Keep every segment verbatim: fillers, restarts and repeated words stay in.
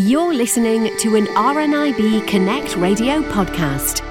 You're listening to an R N I B Connect radio podcast.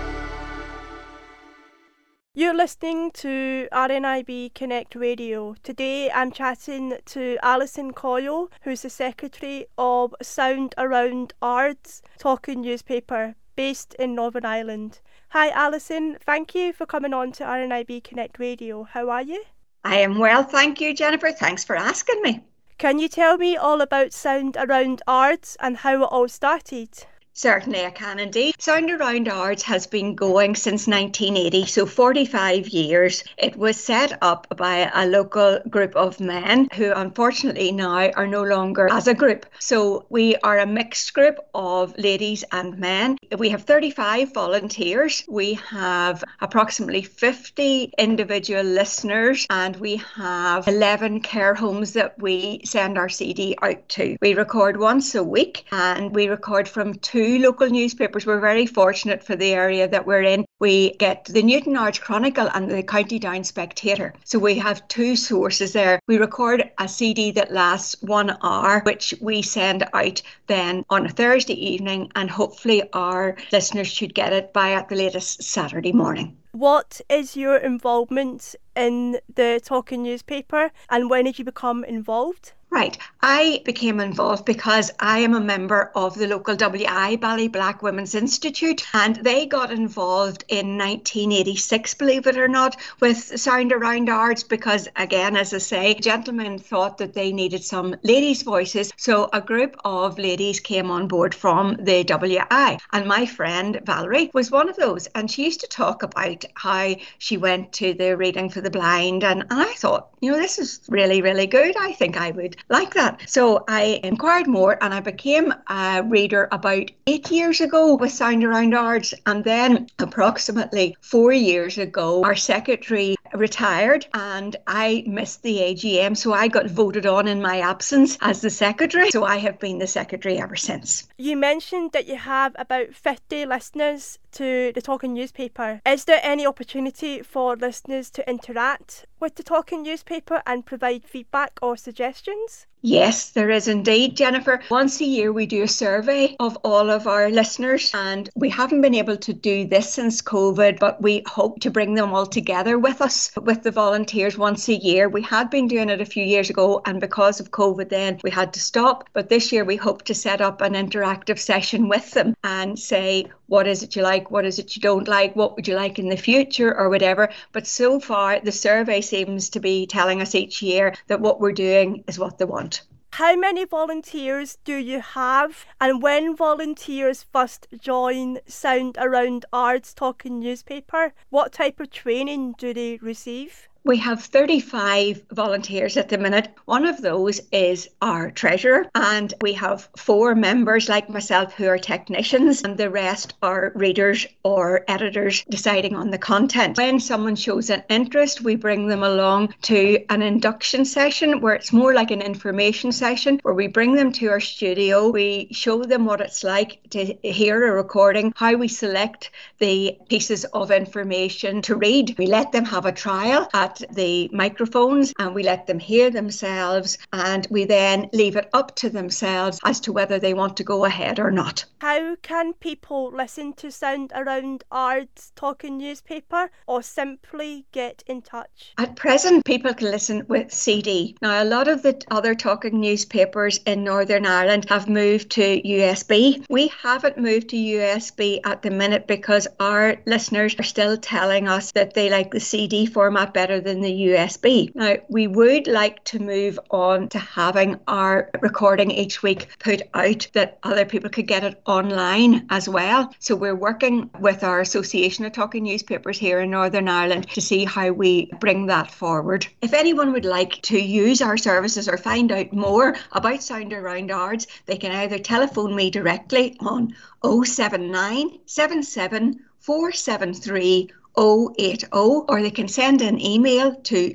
You're listening to R N I B Connect Radio. Today I'm chatting to Alison Coyle, who's the Secretary of Sound Around Ards Talking newspaper based in Northern Ireland. Hi Alison, thank you for coming on to R N I B Connect Radio. How are you? I am well, thank you, Jennifer. Thanks for asking me. Can you tell me all about Sound Around Ards and how it all started? Certainly I can indeed. Sound Around Ards has been going since nineteen eighty, so forty-five years. It was set up by a local group of men who unfortunately now are no longer as a group. So we are a mixed group of ladies and men. We have thirty-five volunteers. We have approximately fifty individual listeners, and we have eleven care homes that we send our C D out to. We record once a week and we record from two local newspapers. We're very fortunate for the area that we're in. We get the Newton Ards Chronicle and the County Down Spectator. So we have two sources there. We record a C D that lasts one hour, which we send out then on a Thursday evening, and hopefully our listeners should get it by at the latest Saturday morning. What is your involvement in the Talking newspaper, and when did you become involved? Right. I became involved because I am a member of the local W I, Ballyblack Women's Institute, and they got involved in nineteen eighty-six, believe it or not, with Sound Around Ards because, again, as I say, gentlemen thought that they needed some ladies' voices. So a group of ladies came on board from the W I, and my friend Valerie was one of those, and she used to talk about how she went to the Reading for the Blind, and, and I thought, you know, this is really, really good. I think I would like that. So I inquired more and I became a reader about eight years ago with Sound Around Ards. And then approximately four years ago, our secretary retired and I missed the A G M. So I got voted on in my absence as the secretary. So I have been the secretary ever since. You mentioned that you have about fifty listeners to the Talking newspaper. Is there any opportunity for listeners to interact with the Talking newspaper and provide feedback or suggestions? Yes, there is indeed, Jennifer. Once a year we do a survey of all of our listeners, and we haven't been able to do this since COVID, but we hope to bring them all together with us, with the volunteers once a year. We had been doing it a few years ago, and because of COVID then we had to stop. But this year we hope to set up an interactive session with them and say, what is it you like? What is it you don't like? What would you like in the future or whatever? But so far, the survey seems to be telling us each year that what we're doing is what they want. How many volunteers do you have? And when volunteers first join Sound Around Ards Talking newspaper, what type of training do they receive? We have thirty-five volunteers at the minute. One of those is our treasurer, and we have four members like myself who are technicians, and the rest are readers or editors deciding on the content. When someone shows an interest, we bring them along to an induction session where it's more like an information session where we bring them to our studio. We show them what it's like to hear a recording, how we select the pieces of information to read. We let them have a trial at the microphones and we let them hear themselves, and we then leave it up to themselves as to whether they want to go ahead or not. How can people listen to Sound Around Ards Talking newspaper or simply get in touch? At present, people can listen with C D. Now, a lot of the other talking newspapers in Northern Ireland have moved to U S B. We haven't moved to U S B at the minute because our listeners are still telling us that they like the C D format better than the U S B. Now, we would like to move on to having our recording each week put out that other people could get it online as well. So we're working with our Association of Talking Newspapers here in Northern Ireland to see how we bring that forward. If anyone would like to use our services or find out more about Sound Around Ards, they can either telephone me directly on oh seven nine, seven seven four seven three, oh eight oh, or they can send an email to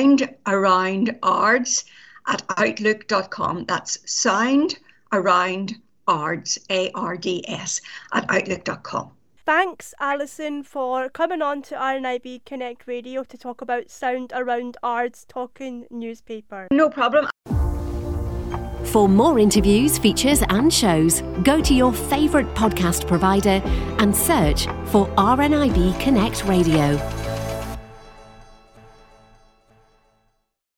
soundaroundards at outlook dot com. That's soundaroundards, A R D S, at outlook dot com. Thanks, Alison, for coming on to R N I B Connect Radio to talk about Sound Around Ards Talking newspaper. No problem. For more interviews, features and shows, go to your favourite podcast provider and search for R N I B Connect Radio.